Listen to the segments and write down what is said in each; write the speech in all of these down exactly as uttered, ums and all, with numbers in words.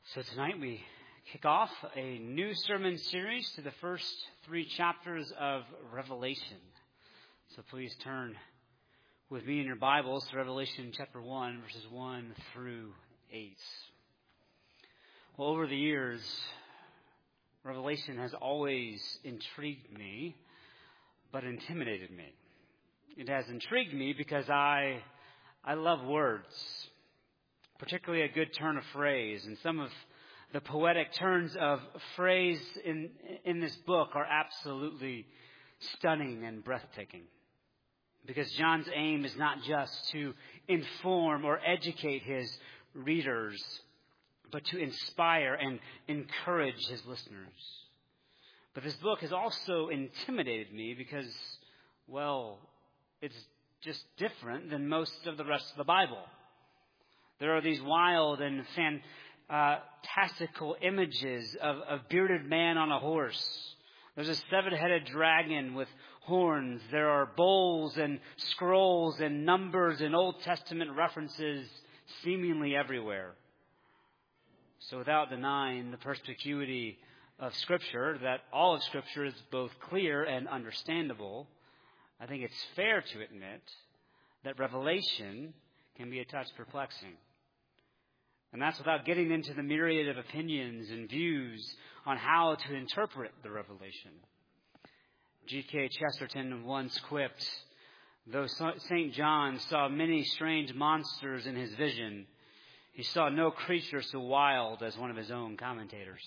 So tonight we kick off a new sermon series to the first three chapters of Revelation. So please turn with me in your Bibles to Revelation chapter one, verses one through eight. Well, over the years, Revelation has always intrigued me, but intimidated me. It has intrigued me because I I love words, particularly a good turn of phrase. And some of the poetic turns of phrase in in this book are absolutely stunning and breathtaking. Because John's aim is not just to inform or educate his readers, but to inspire and encourage his listeners. But this book has also intimidated me because, well, it's just different than most of the rest of the Bible. There are these wild and fantastical images of a bearded man on a horse. There's a seven-headed dragon with horns. There are bowls and scrolls and numbers and Old Testament references seemingly everywhere. So without denying the perspicuity of Scripture, that all of Scripture is both clear and understandable, I think it's fair to admit that Revelation can be a touch perplexing. And that's without getting into the myriad of opinions and views on how to interpret the Revelation. G K Chesterton once quipped, though Saint John saw many strange monsters in his vision, he saw no creature so wild as one of his own commentators.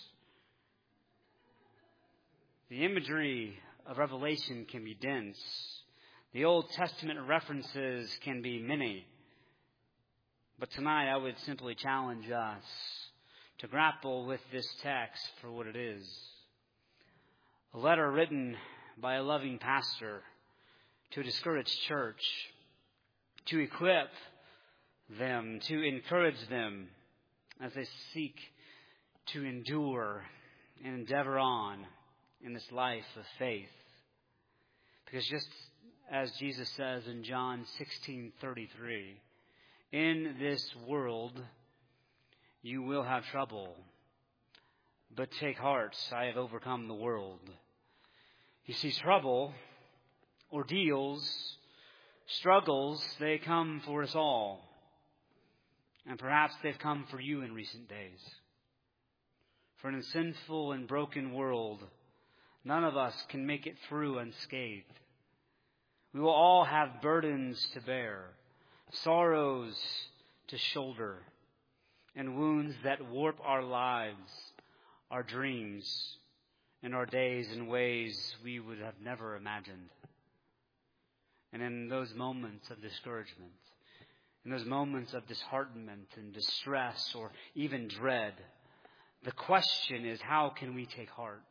The imagery of Revelation can be dense. The Old Testament references can be many. But tonight I would simply challenge us to grapple with this text for what it is. A letter written by a loving pastor to a discouraged church, to equip them, to encourage them as they seek to endure and endeavor on in this life of faith. Because just as Jesus says in John sixteen thirty-three, in this world you will have trouble, but take heart, I have overcome the world. You see, trouble, ordeals, struggles, they come for us all. And perhaps they've come for you in recent days. For in a sinful and broken world, none of us can make it through unscathed. We will all have burdens to bear, sorrows to shoulder, and wounds that warp our lives, our dreams, and our days in ways we would have never imagined. And in those moments of discouragement, in those moments of disheartenment and distress or even dread, the question is, how can we take heart?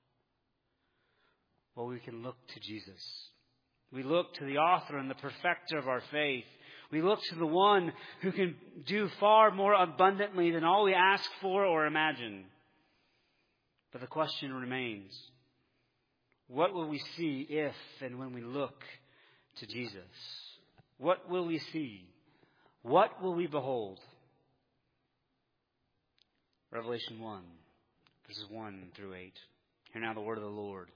Well, we can look to Jesus. We look to the author and the perfecter of our faith. We look to the one who can do far more abundantly than all we ask for or imagine. But the question remains, what will we see if and when we look to Jesus? What will we see? What will we behold? Revelation one, verses one through eight. Hear now the word of the Lord.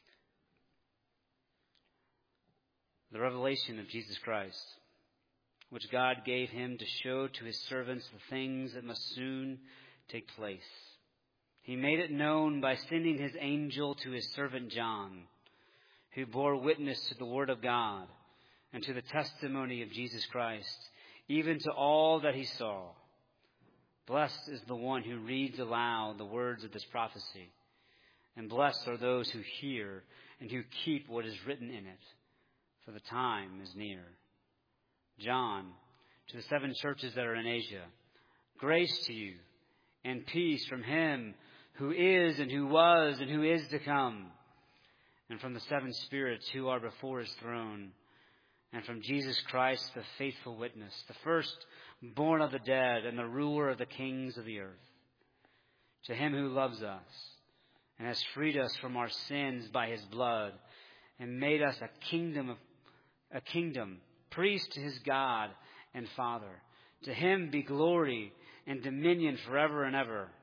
The revelation of Jesus Christ, which God gave him to show to his servants the things that must soon take place. He made it known by sending his angel to his servant John, who bore witness to the word of God and to the testimony of Jesus Christ, even to all that he saw. Blessed is the one who reads aloud the words of this prophecy, and blessed are those who hear and who keep what is written in it, for the time is near. John, to the seven churches that are in Asia, grace to you and peace from him who is and who was and who is to come, and from the seven spirits who are before his throne, and from Jesus Christ, the faithful witness, the first born of the dead and the ruler of the kings of the earth. To him who loves us and has freed us from our sins by his blood and made us a kingdom of a kingdom, priest to his God and Father. To him be glory and dominion forever and ever.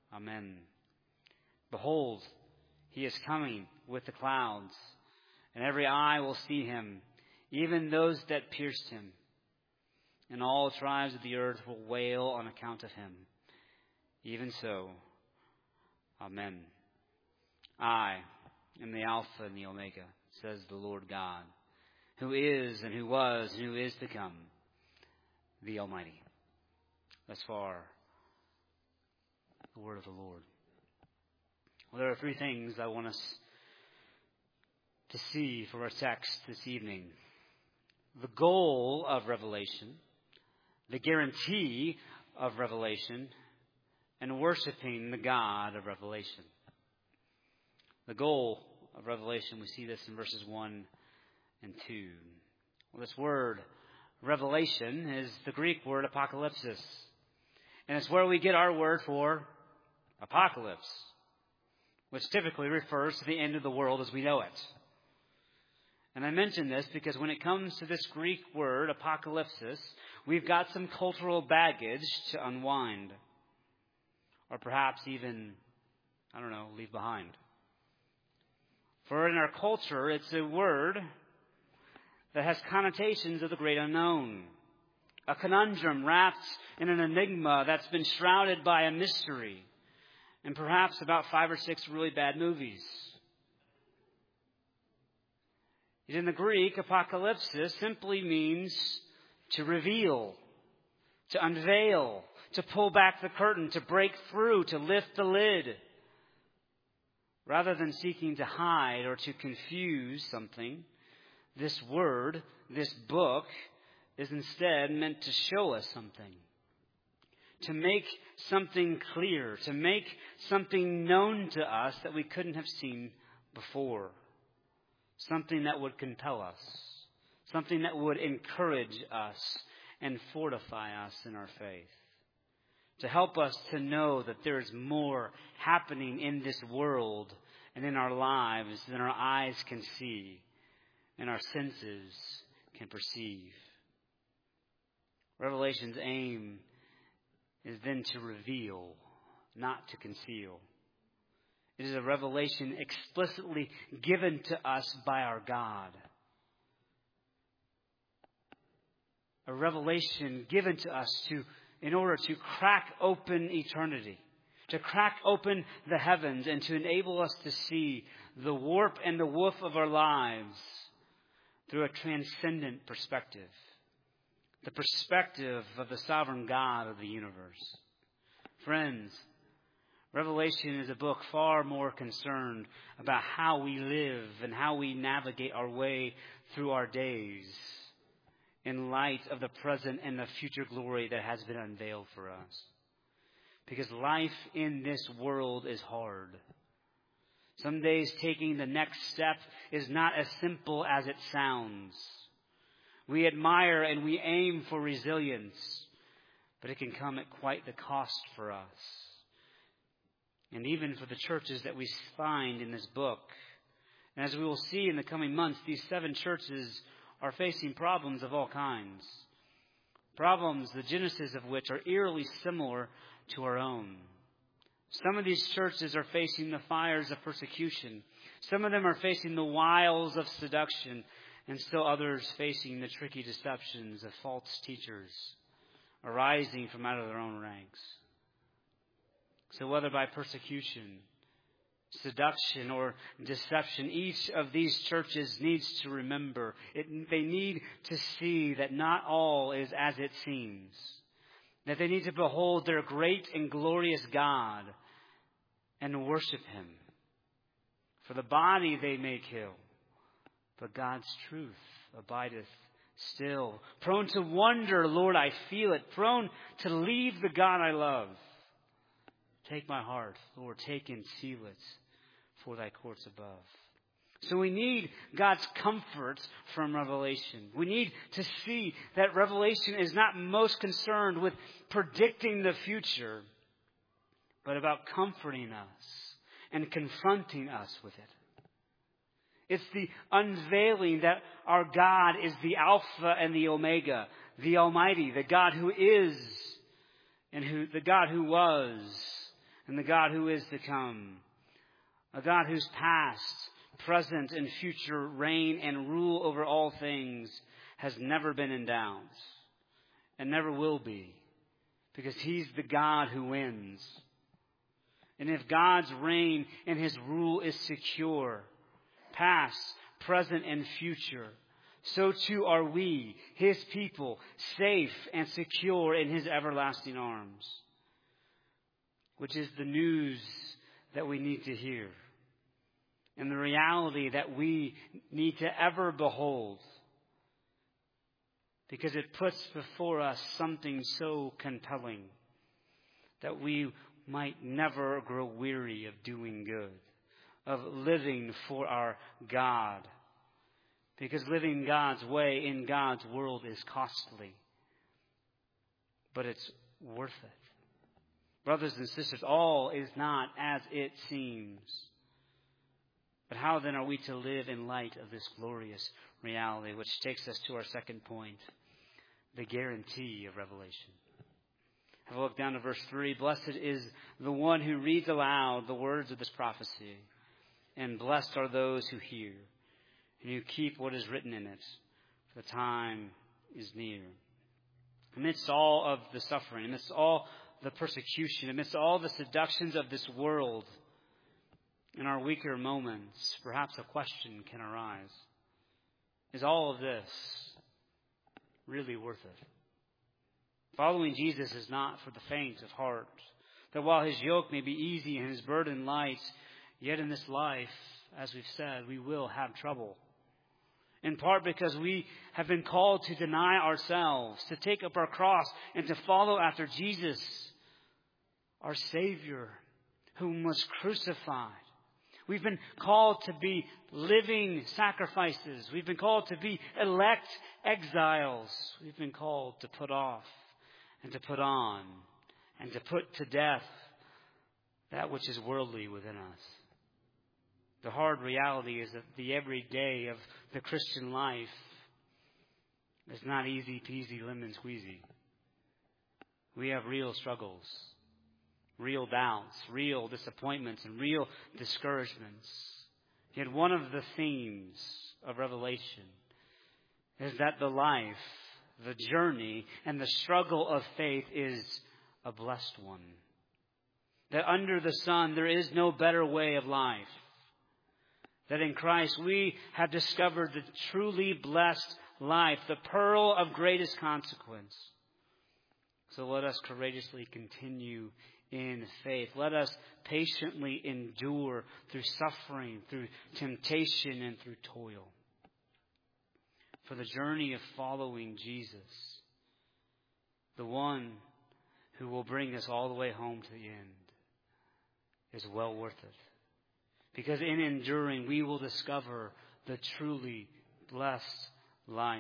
Amen. Behold, he is coming with the clouds, and every eye will see him, even those that pierced him. And all tribes of the earth will wail on account of him. Even so, Amen. I am the Alpha and the Omega, says the Lord God, who is and who was and who is to come, the Almighty. Thus far, the word of the Lord. Well, there are three things I want us to see from our text this evening. The goal of Revelation, the guarantee of Revelation, and worshiping the God of Revelation. The goal of Revelation, we see this in verses one and two. Well, this word, revelation, is the Greek word apocalypsis. And it's where we get our word for apocalypse, which typically refers to the end of the world as we know it. And I mention this because when it comes to this Greek word, apocalypsis, we've got some cultural baggage to unwind. Or perhaps even, I don't know, leave behind. For in our culture, it's a word that has connotations of the great unknown. A conundrum wrapped in an enigma that's been shrouded by a mystery. And perhaps about five or six really bad movies. In the Greek, apocalypsis simply means to reveal, to unveil, to pull back the curtain, to break through, to lift the lid. Rather than seeking to hide or to confuse something, this word, this book, is instead meant to show us something. To make something clear, to make something known to us that we couldn't have seen before. Something that would compel us. Something that would encourage us and fortify us in our faith. To help us to know that there is more happening in this world and in our lives than our eyes can see and our senses can perceive. Revelation's aim is then to reveal, not to conceal. It is a revelation explicitly given to us by our God. A revelation given to us to, in order to crack open eternity, to crack open the heavens, and to enable us to see the warp and the woof of our lives through a transcendent perspective. The perspective of the sovereign God of the universe. Friends, Revelation is a book far more concerned about how we live and how we navigate our way through our days in light of the present and the future glory that has been unveiled for us. Because life in this world is hard. Some days taking the next step is not as simple as it sounds. We admire and we aim for resilience, but it can come at quite the cost for us. And even for the churches that we find in this book. And as we will see in the coming months, these seven churches are facing problems of all kinds. Problems, the genesis of which are eerily similar to our own. Some of these churches are facing the fires of persecution. Some of them are facing the wiles of seduction. And still others facing the tricky deceptions of false teachers arising from out of their own ranks. So whether by persecution, seduction, or deception, each of these churches needs to remember. It, they need to see that not all is as it seems. That they need to behold their great and glorious God and worship Him. For the body they may kill, but God's truth abideth still. Prone to wonder, Lord, I feel it. Prone to leave the God I love. Take my heart, Lord, take and seal it for thy courts above. So we need God's comfort from Revelation. We need to see that Revelation is not most concerned with predicting the future, but about comforting us and confronting us with it. It's the unveiling that our God is the Alpha and the Omega, the Almighty, the God who is and who the God who was, and the God who is to come. A God whose past, present, and future reign and rule over all things has never been in doubt and never will be, because He's the God who wins. And if God's reign and His rule is secure, past, present, and future, so too are we, His people, safe and secure in His everlasting arms, which is the news that we need to hear and the reality that we need to ever behold, because it puts before us something so compelling that we might never grow weary of doing good, of living for our God. Because living God's way in God's world is costly, but it's worth it. Brothers and sisters, all is not as it seems. But how then are we to live in light of this glorious reality? Which takes us to our second point, the guarantee of revelation. Have a look down to verse three. Blessed is the one who reads aloud the words of this prophecy, and blessed are those who hear, and who keep what is written in it, for the time is near. Amidst all of the suffering, amidst all the persecution, amidst all the seductions of this world, in our weaker moments, perhaps a question can arise. Is all of this really worth it? Following Jesus is not for the faint of heart. That while His yoke may be easy and His burden light, yet in this life, as we've said, we will have trouble. In part because we have been called to deny ourselves, to take up our cross, and to follow after Jesus, our Savior, whom was crucified. We've been called to be living sacrifices. We've been called to be elect exiles. We've been called to put off and to put on and to put to death that which is worldly within us. The hard reality is that the everyday of the Christian life is not easy peasy lemon squeezy. We have real struggles, real doubts, real disappointments, and real discouragements. Yet one of the themes of Revelation is that the life, the journey, and the struggle of faith is a blessed one. That under the sun there is no better way of life. That in Christ we have discovered the truly blessed life, the pearl of greatest consequence. So let us courageously continue in faith. Let us patiently endure through suffering, through temptation, and through toil. For the journey of following Jesus, the one who will bring us all the way home to the end, is well worth it. Because in enduring, we will discover the truly blessed life.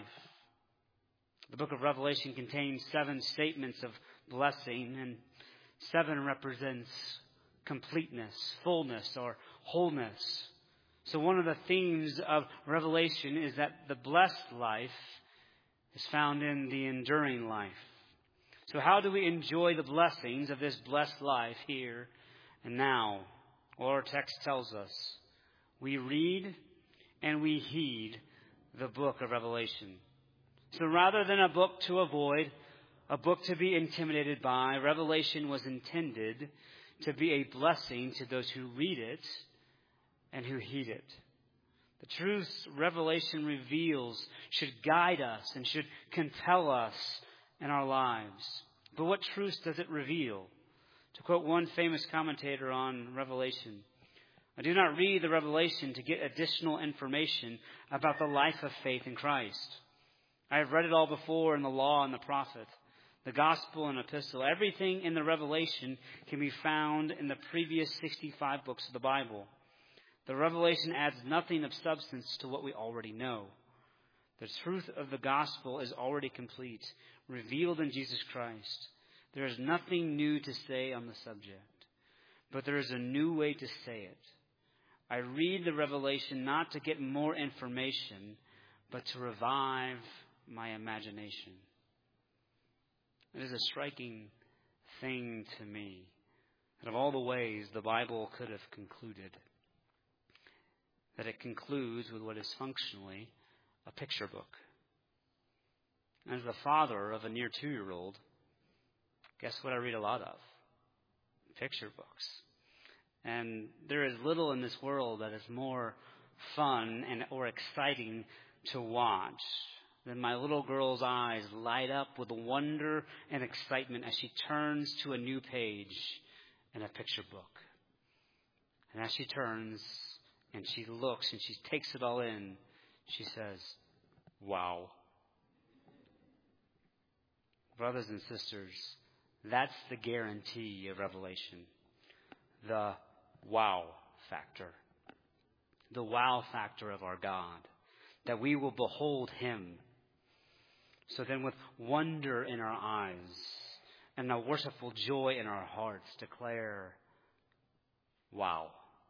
The book of Revelation contains seven statements of blessing, and seven represents completeness, fullness, or wholeness. So one of the themes of Revelation is that the blessed life is found in the enduring life. So how do we enjoy the blessings of this blessed life here and now? Well, our text tells us we read and we heed the book of Revelation. So rather than a book to avoid, a book to be intimidated by, Revelation was intended to be a blessing to those who read it and who heed it. The truths Revelation reveals should guide us and should compel us in our lives. But what truths does it reveal? To quote one famous commentator on Revelation, I do not read the Revelation to get additional information about the life of faith in Christ. I have read it all before in the law and the prophet, the gospel and epistle. Everything in the Revelation can be found in the previous sixty-five books of the Bible. The Revelation adds nothing of substance to what we already know. The truth of the gospel is already complete, revealed in Jesus Christ. There is nothing new to say on the subject, but there is a new way to say it. I read the Revelation not to get more information, but to revive my imagination. It is a striking thing to me And of all the ways the Bible could have concluded, that it concludes with what is functionally a picture book. As the father of a near two-year-old, guess what I read a lot of? Picture books. And there is little in this world that is more fun and or exciting to watch than my little girl's eyes light up with wonder and excitement as she turns to a new page in a picture book. And as she turns and she looks and she takes it all in, she says, "Wow." Brothers and sisters, that's the guarantee of Revelation. The wow factor. The wow factor of our God. That we will behold Him. So then with wonder in our eyes and a worshipful joy in our hearts declare, wow.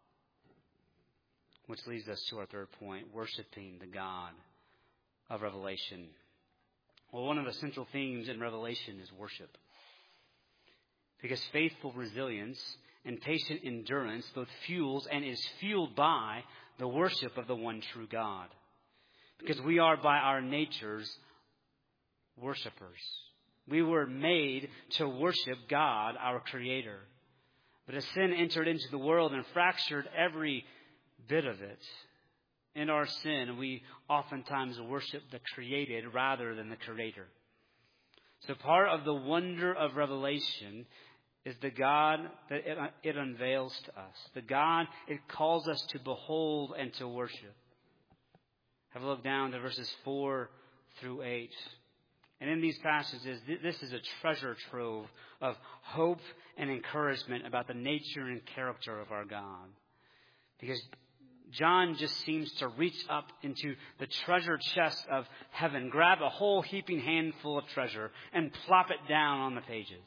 Which leads us to our third point, worshiping the God of Revelation. Well, one of the central themes in Revelation is worship. Because faithful resilience and patient endurance both fuels and is fueled by the worship of the one true God. Because we are by our natures worshipers. We were made to worship God, our Creator. But as sin entered into the world and fractured every bit of it, in our sin, we oftentimes worship the created rather than the Creator. So part of the wonder of Revelation is the God that it, it unveils to us. The God it calls us to behold and to worship. Have a look down to verses four through eight. And in these passages, this is a treasure trove of hope and encouragement about the nature and character of our God. Because John just seems to reach up into the treasure chest of heaven, grab a whole heaping handful of treasure, and plop it down on the pages.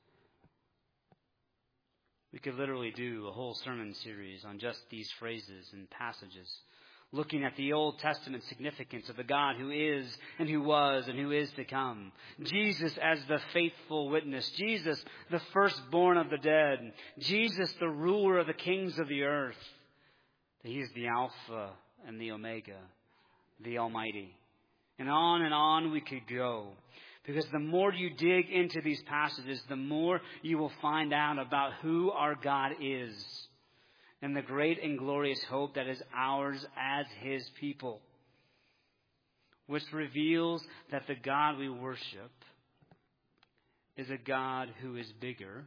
We could literally do a whole sermon series on just these phrases and passages, looking at the Old Testament significance of the God who is and who was and who is to come. Jesus as the faithful witness. Jesus, the firstborn of the dead. Jesus, the ruler of the kings of the earth. He is the Alpha and the Omega, the Almighty. And on and on we could go. Because the more you dig into these passages, the more you will find out about who our God is. And the great and glorious hope that is ours as His people. Which reveals that the God we worship is a God who is bigger.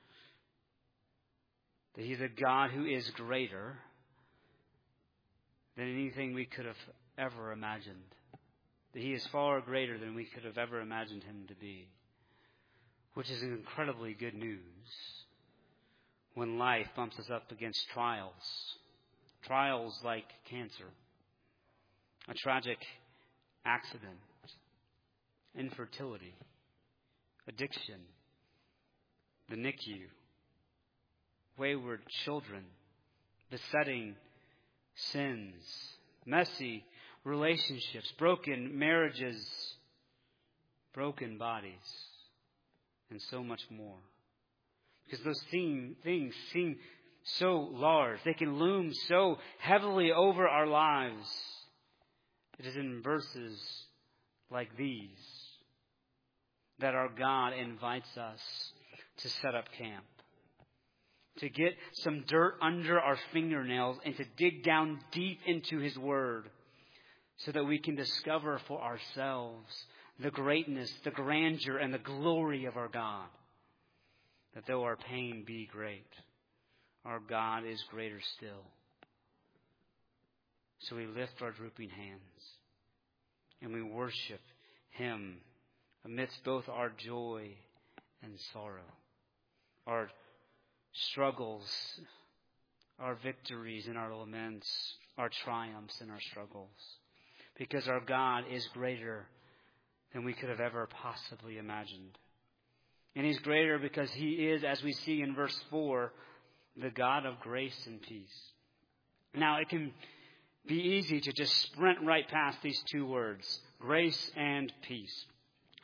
That He's a God who is greater than anything we could have ever imagined. That He is far greater than we could have ever imagined Him to be. Which is incredibly good news when life bumps us up against trials. Trials like cancer, a tragic accident, infertility, addiction, the N I C U, wayward children, besetting sins, messy relationships, broken marriages, broken bodies, and so much more. Because those theme, things seem so large. They can loom so heavily over our lives. It is in verses like these that our God invites us to set up camp. To get some dirt under our fingernails and to dig down deep into His Word so that we can discover for ourselves the greatness, the grandeur, and the glory of our God. That though our pain be great, our God is greater still. So we lift our drooping hands and we worship Him amidst both our joy and sorrow, our struggles, our victories and our laments, our triumphs and our struggles. Because our God is greater than we could have ever possibly imagined. And He's greater because He is, as we see in verse four, the God of grace and peace. Now, it can be easy to just sprint right past these two words, grace and peace.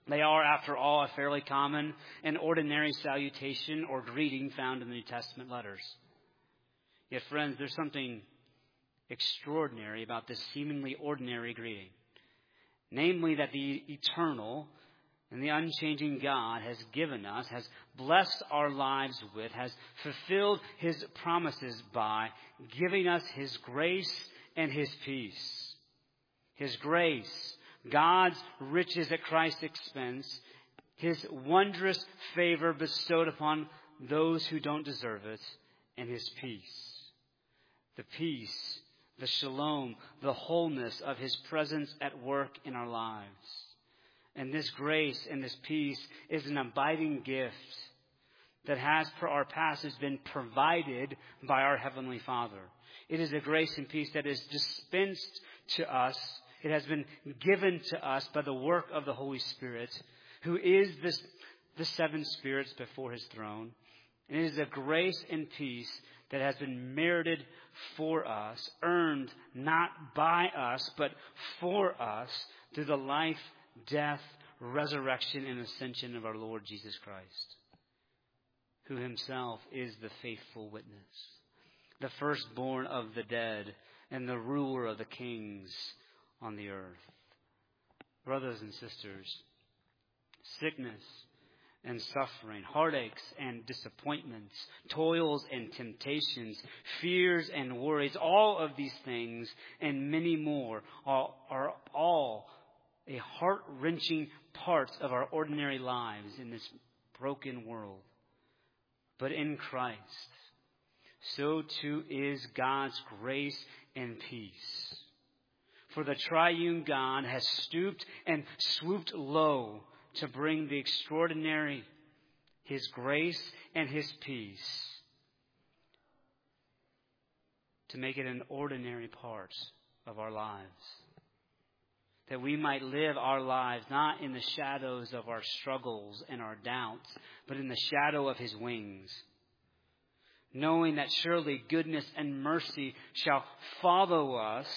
They are, after all, a fairly common and ordinary salutation or greeting found in the New Testament letters. Yet, friends, there's something extraordinary about this seemingly ordinary greeting. Namely, that the eternal and the unchanging God has given us, has blessed our lives with, has fulfilled His promises by giving us His grace and His peace. His grace, God's riches at Christ's expense, His wondrous favor bestowed upon those who don't deserve it, and His peace. The peace, the shalom, the wholeness of His presence at work in our lives. And this grace and this peace is an abiding gift that has, per our passage, been provided by our Heavenly Father. It is a grace and peace that is dispensed to us. It has been given to us by the work of the Holy Spirit, who is this, the seven spirits before His throne. And it is a grace and peace that has been merited for us, earned not by us, but for us through the life, death, resurrection, and ascension of our Lord Jesus Christ, who Himself is the faithful witness, the firstborn of the dead, and the ruler of the kings on the earth. Brothers and sisters, sickness and suffering, heartaches and disappointments, toils and temptations, fears and worries, all of these things and many more are, are all a heart-wrenching parts of our ordinary lives in this broken world. But in Christ, so too is God's grace and peace. For the triune God has stooped and swooped low to bring the extraordinary, His grace and His peace, to make it an ordinary part of our lives. That we might live our lives not in the shadows of our struggles and our doubts, but in the shadow of His wings. Knowing that surely goodness and mercy shall follow us,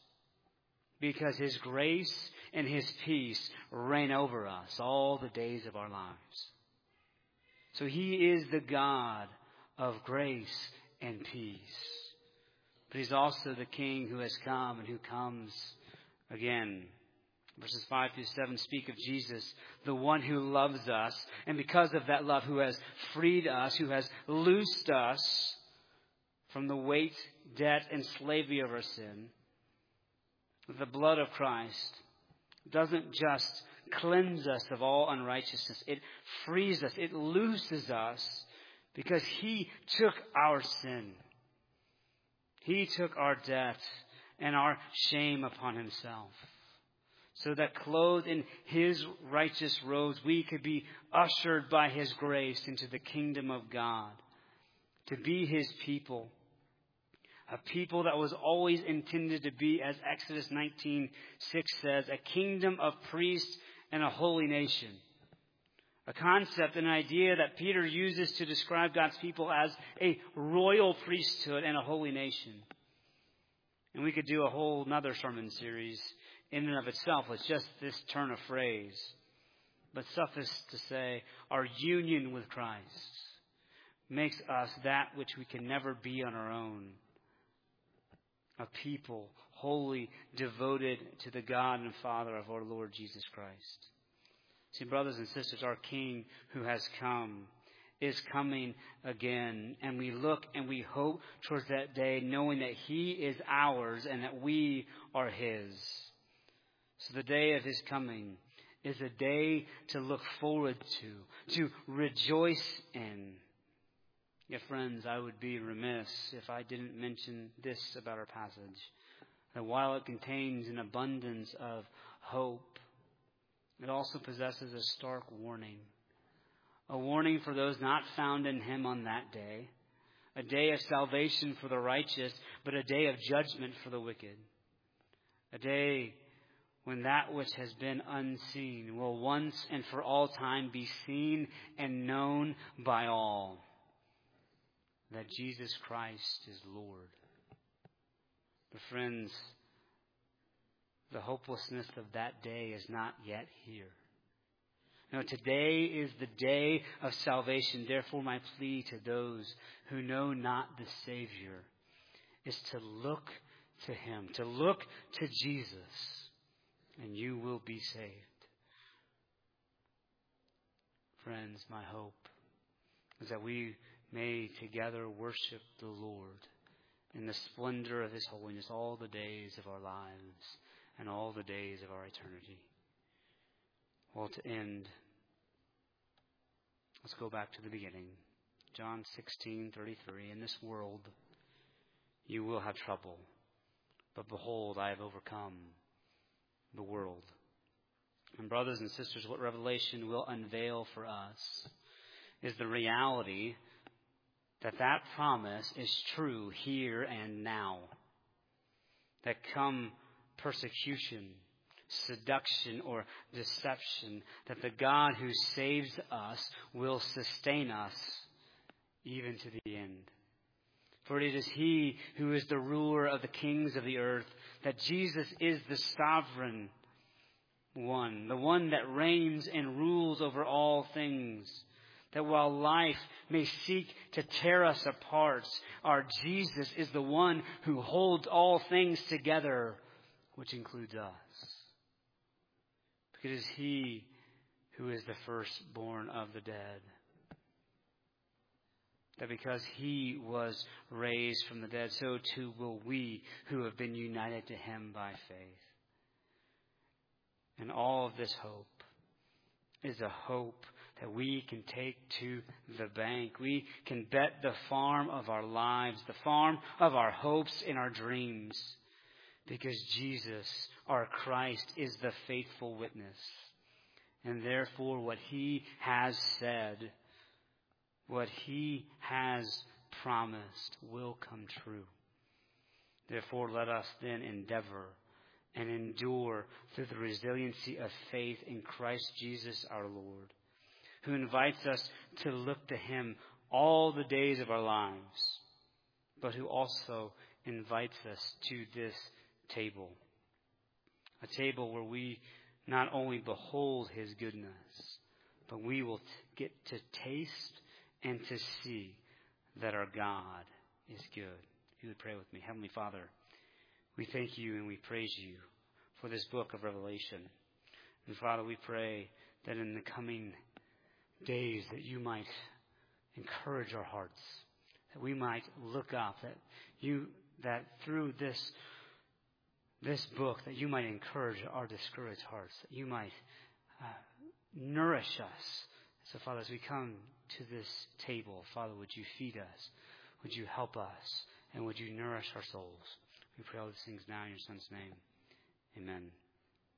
because His grace and His peace reign over us all the days of our lives. So He is the God of grace and peace. But He's also the King who has come and who comes again. Verses five through seven speak of Jesus, the one who loves us, and because of that love, who has freed us, who has loosed us from the weight, debt, and slavery of our sin. The blood of Christ doesn't just cleanse us of all unrighteousness. It frees us. It looses us because He took our sin. He took our debt and our shame upon Himself, so that clothed in His righteous robes, we could be ushered by His grace into the kingdom of God, to be His people. A people that was always intended to be, as Exodus nineteen six says, a kingdom of priests and a holy nation. A concept, an idea that Peter uses to describe God's people as a royal priesthood and a holy nation. And we could do a whole nother sermon series in and of itself with just this turn of phrase. But suffice to say, our union with Christ makes us that which we can never be on our own. A people wholly devoted to the God and Father of our Lord Jesus Christ. See, brothers and sisters, our King who has come is coming again. And we look and we hope towards that day, knowing that He is ours and that we are His. So the day of His coming is a day to look forward to, to rejoice in. Yet, friends, I would be remiss if I didn't mention this about our passage. That while it contains an abundance of hope, it also possesses a stark warning. A warning for those not found in Him on that day. A day of salvation for the righteous, but a day of judgment for the wicked. A day when that which has been unseen will once and for all time be seen and known by all. That Jesus Christ is Lord. But friends, the hopelessness of that day is not yet here. No, today is the day of salvation. Therefore, my plea to those who know not the Savior is to look to Him, to look to Jesus, and you will be saved. Friends, my hope is that we may together worship the Lord in the splendor of His holiness all the days of our lives and all the days of our eternity. Well, to end, let's go back to the beginning. John sixteen thirty-three. In this world you will have trouble, but behold, I have overcome the world. And brothers and sisters, what Revelation will unveil for us is the reality that that promise is true here and now. That come persecution, seduction, or deception, that the God who saves us will sustain us even to the end. For it is He who is the ruler of the kings of the earth, that Jesus is the sovereign one, the one that reigns and rules over all things. That while life may seek to tear us apart, our Jesus is the one who holds all things together, which includes us. Because it is He who is the firstborn of the dead. That because He was raised from the dead, so too will we who have been united to Him by faith. And all of this hope is a hope that we can take to the bank. We can bet the farm of our lives, the farm of our hopes and our dreams. Because Jesus, our Christ, is the faithful witness. And therefore what He has said, what He has promised will come true. Therefore let us then endeavor and endure through the resiliency of faith in Christ Jesus our Lord, who invites us to look to Him all the days of our lives, but who also invites us to this table, a table where we not only behold His goodness, but we will t- get to taste and to see that our God is good. If you would pray with me. Heavenly Father, we thank You and we praise You for this book of Revelation. And Father, we pray that in the coming days that You might encourage our hearts, that we might look up, that You, that through this, this book, that You might encourage our discouraged hearts, that You might uh, nourish us. So Father, as we come to this table, Father, would You feed us? Would You help us? And would You nourish our souls? We pray all these things now in Your Son's name. Amen.